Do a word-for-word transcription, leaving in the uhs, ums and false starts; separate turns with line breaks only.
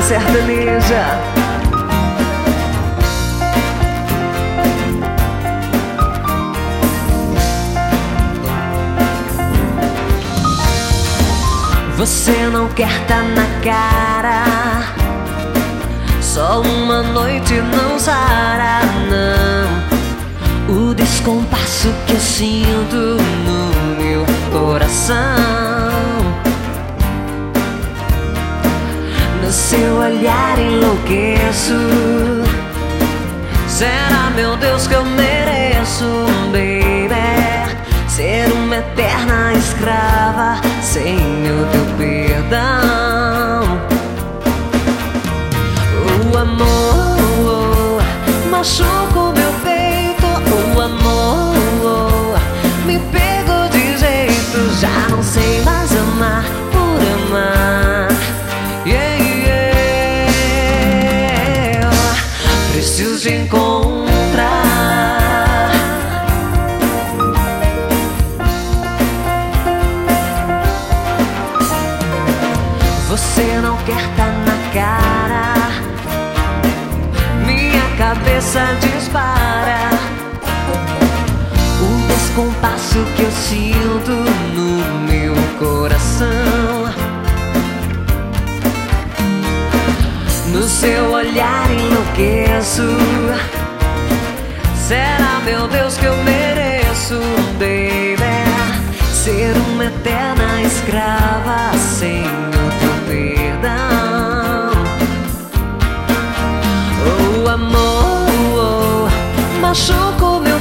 sertaneja. Você não quer tá na cara, só uma noite não sara, não. O descompasso que eu sinto no meu coração, no seu olhar enlouqueço. Será, meu Deus, que eu mereço, baby, ser uma eterna escrava sem o teu perdão? O amor machuca o meu peito, o amor me pegou de jeito. Já não sei mais amar por amar, yeah, yeah. Preciso te encontrar. Você não quer tá na cara, minha cabeça dispara. O descompasso que eu sinto no meu coração, no seu olhar enlouqueço. Será, meu Deus, que eu mereço, baby, ser uma eterna escrava sem o teu perdão? O amor machuca o meu